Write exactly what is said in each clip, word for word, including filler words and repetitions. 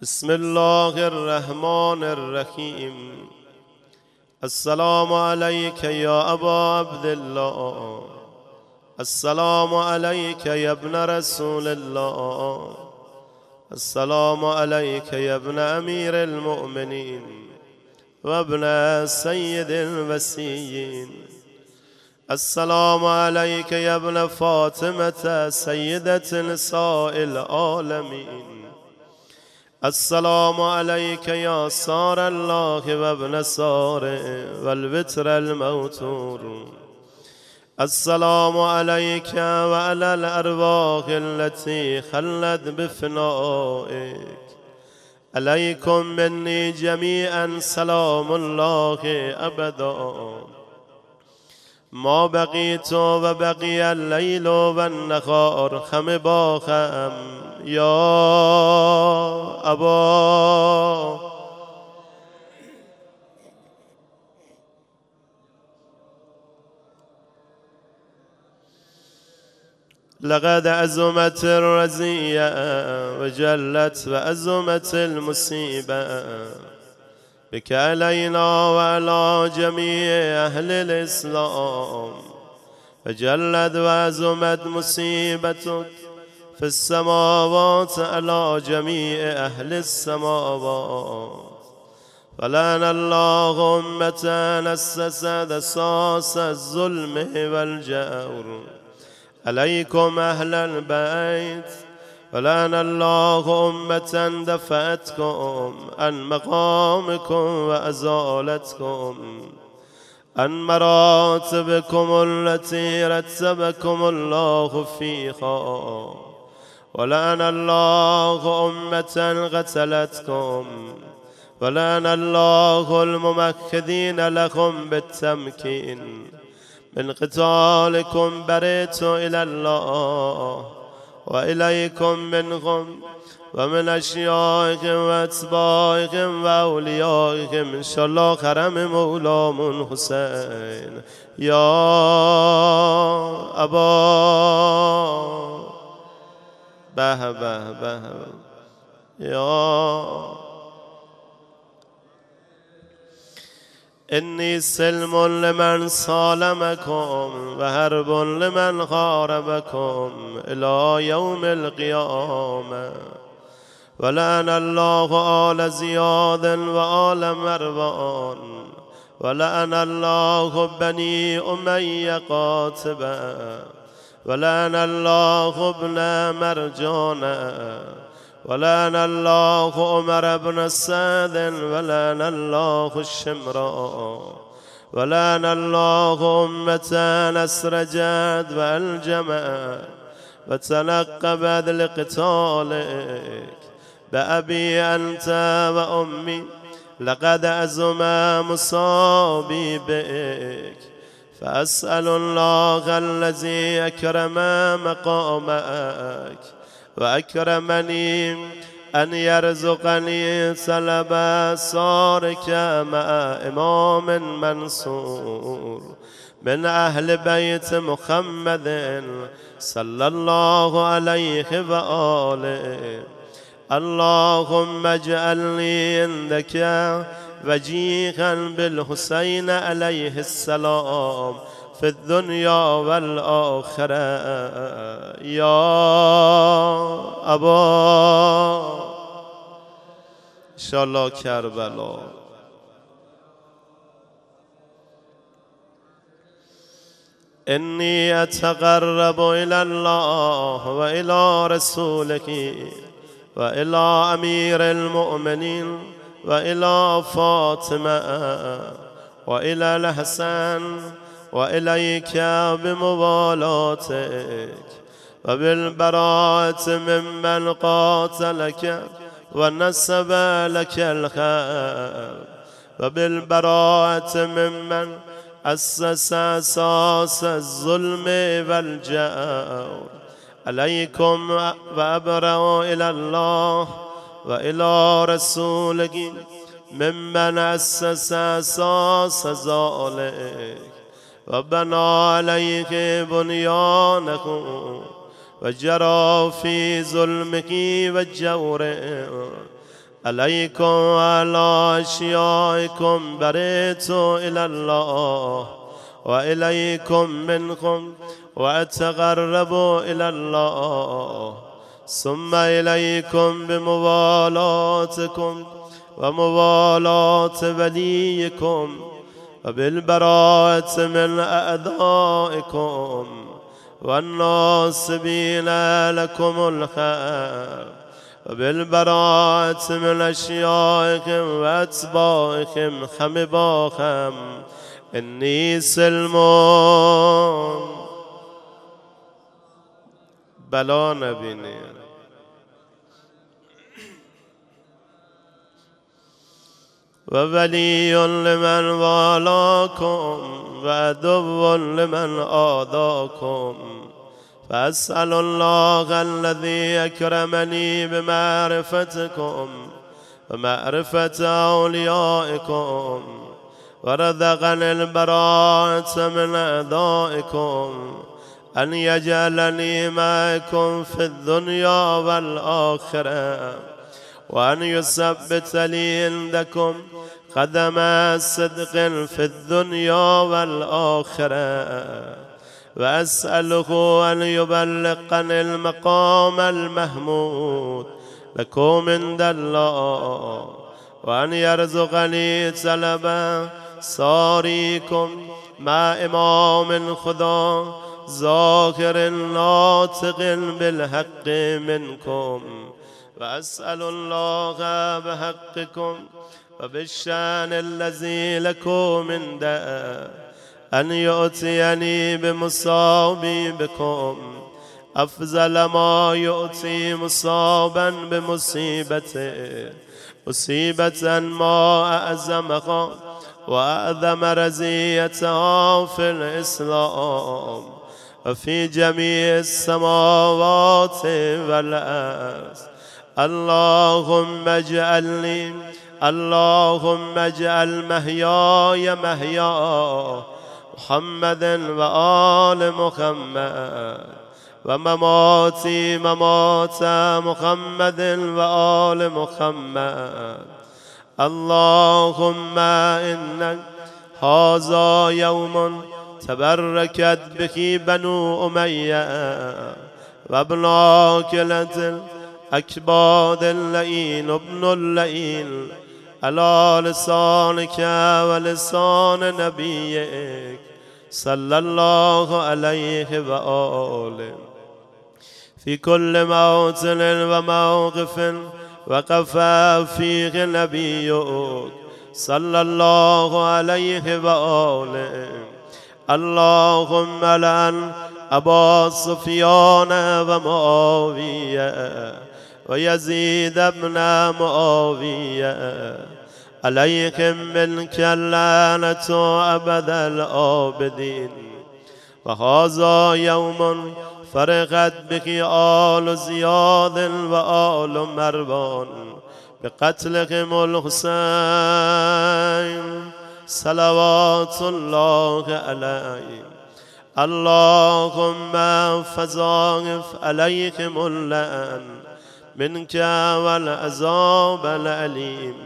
بسم الله الرحمن الرحیم. السلام علیک یا ابا عبدالله، السلام علیک یا ابن رسول الله، السلام علیک یا ابن امیر المؤمنین و ابن سید الوصیین، السلام علیک یا ابن فاطمة سیدة نساء العالمین، السلام علیک یا سار الله و ابن ساره و الوتر الموتور، السلام علیک و علی الارواح التي خلت بفنائک، علیکم منی جمیعا سلام الله ابدا، ما بقیت و بقی اللیل و النهار خم با خم یا ابا. لقد عظمت الرزية وجلت وعظمت المصيبة بك علينا وعلى جميع أهل الإسلام، وجلت وعظمت مصيبتك في السماوات على جميع أهل السماوات، فلعن الله أمة أسست أساس الظلم والجور عليكم أهل البيت، ولعن الله أمة دفعتكم عن مقامكم وأزالتكم عن مراتبكم التي رتبكم الله فيها، ولعن الله أمة قتلتكم، ولعن الله الممكدين لكم بالتمكين من قتالكم، برئت إلى الله وإليكم منهم ومن أشيائهم وأتباعهم وأوليائهم، إن شاء الله خرم مولام حسين يا أبا. به به به يا إني سلم لمن سالمكم وحرب لمن حاربكم إلى يوم القيامة، ولعن الله آل زياد وآل مروان، ولعن الله بني أمية قاتبا، ولعن الله ابن مرجانا، ولعن الله عمر بن سعد، ولعن الله الشمراء، ولعن الله أمة أسرجت وألجمت وتنقبت لقتالك، بأبي أنت وأمي لقد عظم مصابي بك، فأسأل الله الذي أكرم مقامك وأكرمني أن يرزقني سلب صارك مع إمام منصور من أهل بيت محمد صلى الله عليه وآله، اللهم اجعلني عندك وجيها بالحسين عليه السلام في الدنيا والآخرة يا أبا. إن شاء الله كربلاء. إني أتقرب إلى الله وإلى رسوله وإلى أمير المؤمنين وإلى فاطمة وإلى الحسن وإليك بموالاتك وبالبراءة ممن قاتلك ونسب لك الخير، وبالبراءة ممن أسس أساس الظلم والجور عليكم، وأبرأ إلى الله وإلى رسوله ممن أسس أساس ذلك وبنى عليه بنيانه وجرى في ظلمه وجوره، عليكم وعلى أشيائكم برئت إلى الله وإليكم منكم وأتقرب إلى الله ثم إليكم بموالاتكم وموالاة وليكم وبالبراءة من أعدائكم والناصبين لكم الخير وبالبراءة من أشيائكم وأتباعكم خمباكم إني سلمون بلا نبینی وولي لمن والاكم وعدو لمن آذاكم فأسأل الله الذي أكرمني بمعرفتكم ومعرفة أوليائكم ورزقني البراءة من أعدائكم أن يجعلني معكم في الدنيا والآخرة وأن يثبت لي عندكم قدم صدق في الدنيا والآخرة وأسأله أن يبلغني المقام المحمود لكم عند الله وأن يرزقني طلبا صاريكم مع إمام خدا ظاهر ناطق بالحق منكم وأسأل الله بحقكم وبالشأن الذي لكم عنده أن يؤتيني بمصابي بكم أفضل ما يؤتي مصابا بمصيبته مصيبة ما أعظمها وأعظم رزيتها في الإسلام وفي جميع السماوات والأرض اللهم اجعلني اللهم اجعل محياي محيا محمد وآل محمد ومماتي ممات محمد وآل محمد اللهم إنك هذا يوم تبركت به بنو أمية وابن عاقلة الأكباد اللئين ابن اللئين على لسانك ولسان نبيك صلى الله عليه وآله في كل موطن وموقف وقف فيه نبيك صلى الله عليه وآله اللهم لعن أبا سفيان ومعاوية ويزيد بن معاوية عليهم منك اللعنة أبد الآبدين وهذا يوم فرغت به آل زياد وآل مروان بقتلهم الحسين صلوات الله عليه اللهم فضاعف عليهم اللعن منك والعذاب الأليم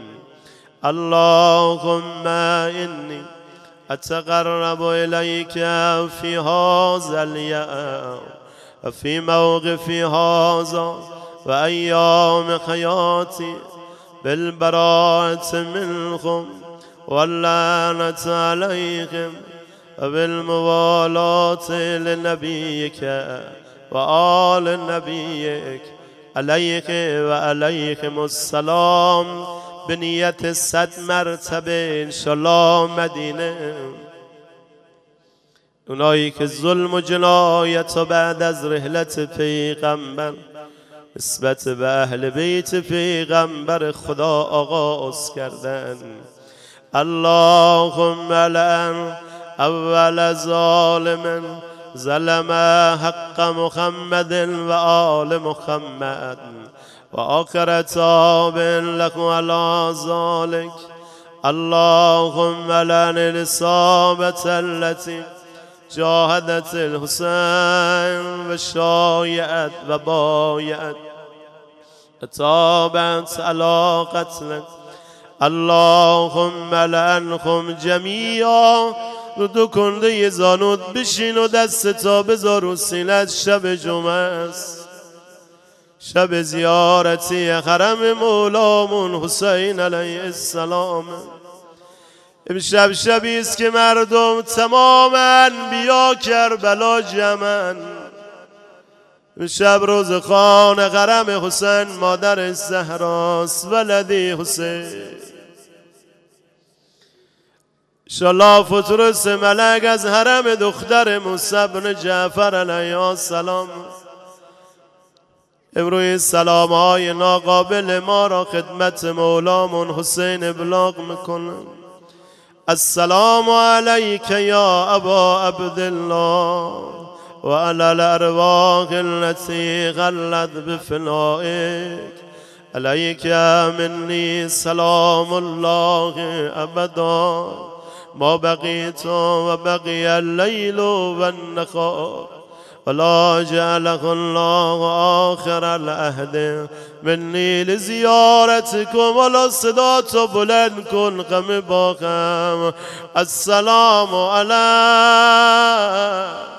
اللهم إني أتقرب إليك في هذا اليوم وفي موقف هذا وأيام حياتي بالبراءة منهم واللعنة عليهم وبالموالاة لنبيك وآل نبيك عليك وعليكم السلام بنية صد مرتبه انشالله مدینه. اونایی که ظلم و جنایت و بعد از رحلت پیغمبر نسبت به اهل بیت پیغمبر خدا آغاز کردن، اللهم لعن اول ظالم ظلم حق محمد و آل محمد و آخر تاب له على ذلك. اللهم لعن الإصابة التي جاهدت الحسين و شایعت و بایعت تابت علی قتلک اللهم لعنهم جمیعا. رو دو کنده زانوت بشین و دست تا بذار و سینت. شب جمعه است، شب زیارتی حرم مولامون حسین علیه السلام. امشب شبی است که مردم تمام انبیا کربلا جمعن. امشب روز خان حرم حسین مادر زهراست ولدی حسین. انشالله فترس ملک از حرم دختر موسی بن جعفر علیه السلام. امروی سلام های ناقابل ما را خدمت مولامون حسین ابلاغ میکنم. السلام علیک یا ابا عبدالله و علی الارواح التي غلت بفنائک علیک منی سلام الله ابدا ما بقیت و بقی اللیل و النهار ولا جعله الله آخر العهد منی لزیارتکم. ولا صدا تو بلند کن غم با غم. السلام علیک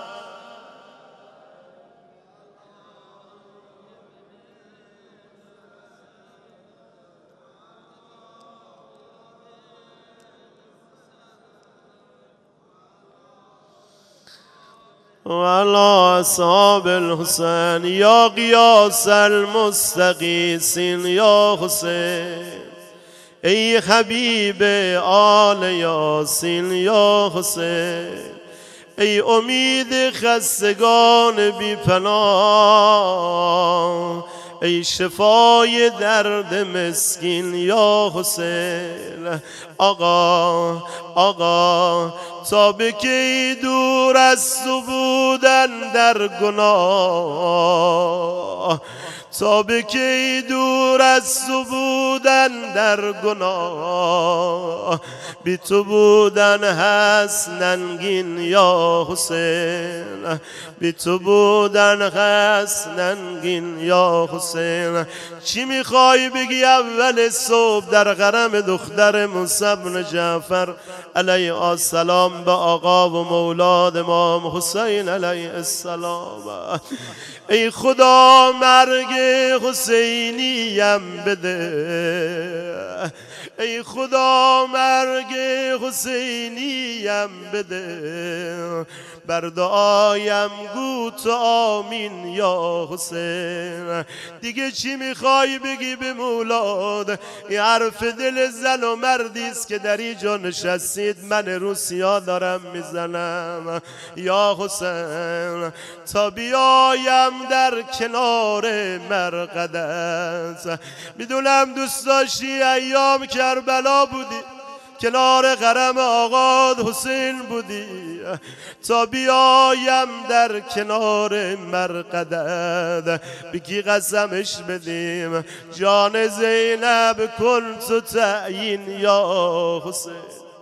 وعلى أصحاب الحسين يا قياس المستغيثين يا حسين. ای حبیب آل یاسین یا حسین. ای امید خستگان بی پناه. ای شفای درد مسکین یا حسین. آقا آقا تا به کی دور از تو بودن در گناه. تا به کی دور از تو بودن در گناه. بی تو بودن هست ننگین یا حسین. بی تو بودن هست ننگین یا حسین. چی میخوای بگی اول صبح در حرم دختر موسی بن جعفر علیه السلام به آقا و مولاد امام حسین علیه السلام؟ ای خدا مرگ حسینیم بده. ای خدا مرگ حسینیم بده. بر دعایم گو تو آمین یا حسین. دیگه چی میخوای بگی به مولاد؟ این حرف دل زن و مردیست که در اینجا نشستید. من روسیا دارم میزنم یا حسین. تا بیایم در کنار مرقدت. میدونم دوست داشتی ایام کربلا بودی، کنار حرم آقا حسین بودی. تا بیایم در کنار مرقدت بگی قسمش بدیم جان زینب کن تو تعیین یا حسین.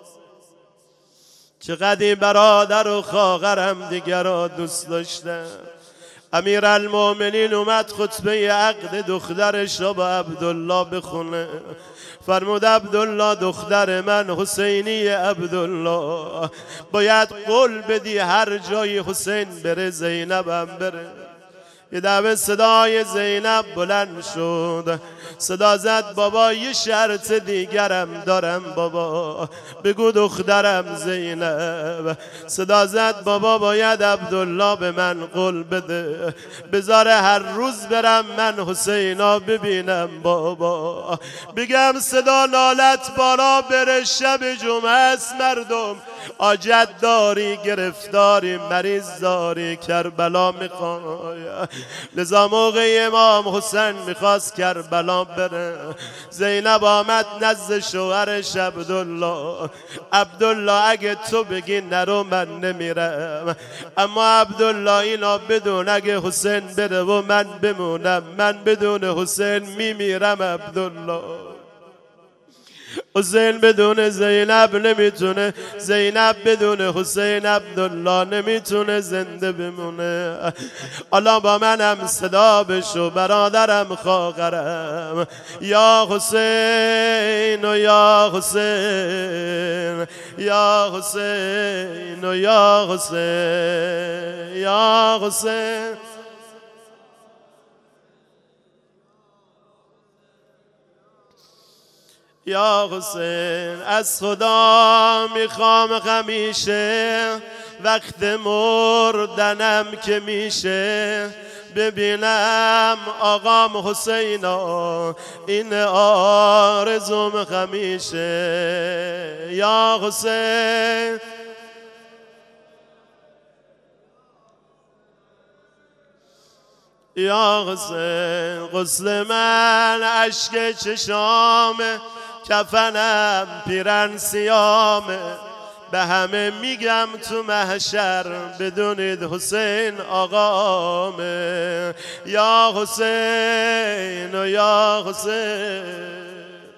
چقدر این برادر و خواهرم دیگر را دوست داشتم. امیر المومنین اومد خطبه عقد دخترش را با عبدالله بخونه. فرمود عبدالله دختر من حسینی عبدالله باید قول بدی هر جای حسین بره زینبم بره. یه دفعه صدای زینب بلند شد. صدا زد بابا یه شرط دیگرم دارم بابا بگو دخترم زینب. صدا زد بابا باید عبدالله به من قول بده بذاره هر روز برم من حسینا ببینم بابا. بگم صدا نالت بالا بره شب جمعه است مردم آجت داری گرفتاری مریض داری کربلا میخوای. لذا موقع امام حسین میخواست کربلا بره زینب آمد نزد شوهرش عبدالله. عبدالله اگه تو بگی نرو من نمیرم، اما عبدالله اینا بدون اگه حسین بره و من بمونم من بدون حسین میمیرم عبدالله. حسین بدون زینب نمیتونه، زینب بدون حسین عبدالله نمیتونه زنده بمونه. حالا با منم صدا بشو برادرم خواهرم، یا حسین و یا حسین، یا حسین و یا حسین، یا حسین. یا حسین از خدا میخوام همیشه وقت مردنم که میشه ببینم آقام حسینا، این آرزوم همیشه. یا حسین یا حسین، غسل من اشک چشامه، کفنم پیرن سیامه، به همه میگم تو محشر بدونید حسین آقامه. یا حسین و یا حسین.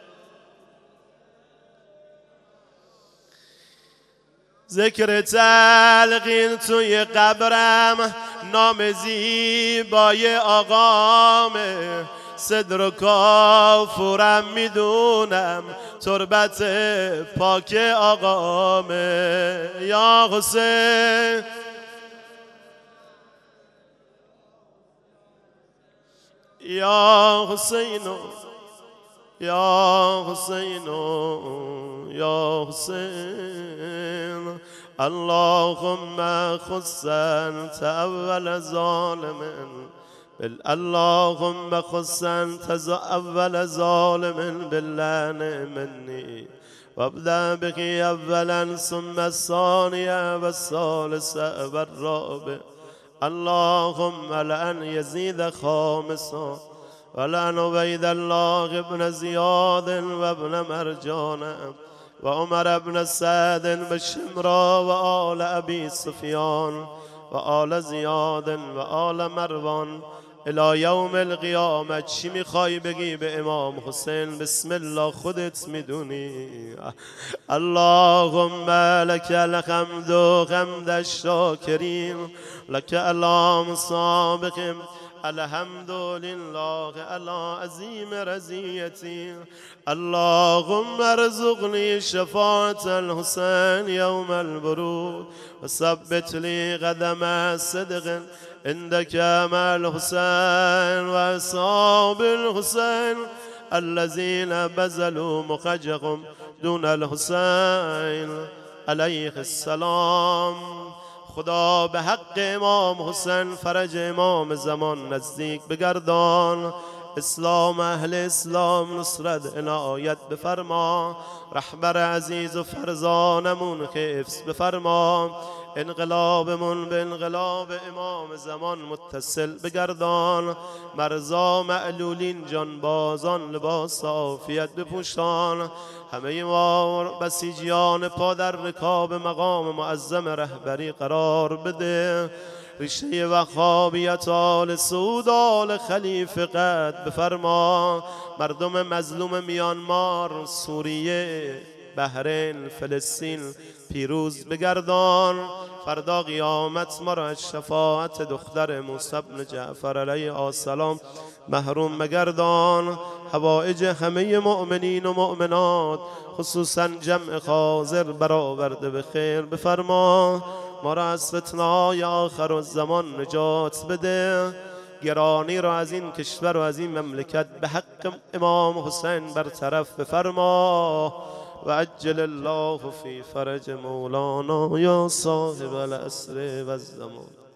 ذکر تلقین توی قبرم، نام زیبای آقامه، صدر و کافورم میدونم تربت پاک آقامه. یا حسین یا حسین یا حسین یا حسین. اللهم خص انت اول ظالم، اللهم خص انت اول ظالم باللعن مني، وابدأ به اولا ثم الثانية والثالثة والرابع. اللهم لأن يزيد خامسا، ولأن عبيد الله ابن زياد وابن مرجان وعمر بن سعد بشمرا وآل أبي سفيان وآل زياد وآل مروان الى یوم القیامت. چی میخوای بگی به امام حسین؟ بسم الله، خودت میدونی. اللهم لك الحمد حمد الشاکرین، لك الام سابق، الحمد لله على عظیم رضیتی. اللهم ارزقني شفاعة الحسين يوم البروز، وثبت لي قدم صدق عندك مع الحسين وأصحاب الحسين الذين بذلوا مخجهم دون الحسين عليه السلام. خدا به حق امام حسین فرج امام زمان نزدیک بگردان، اسلام اهل اسلام نصرت عنایت بفرما، رهبر عزیز و فرزانمون حفظ بفرما، انقلابمون به انقلاب امام زمان متصل بگردان، مرزا معلولین جانبازان لباس عافیت بپوشان، همه ما بسیجیان پا در رکاب مقام معظم رهبری قرار بده، ریشه وهابیت آل سعود آل خلیفه قد بفرما، مردم مظلوم میانمار، سوریه، بحرین، فلسطین پیروز بگردان. فردا قیامت ما را از شفاعت دختر موسی بن جعفر علیه السلام محروم مگردان. حوائج همه مؤمنین و مؤمنات خصوصا جمع حاضر برآورده به خیر بفرما. ما را از فتنه‌های آخر الزمان نجات بده. گرانی را از این کشور و از این مملکت به حق امام حسین برطرف بفرما. و عجل الله فی فرج مولانا یا صاحب العصر و الزمان.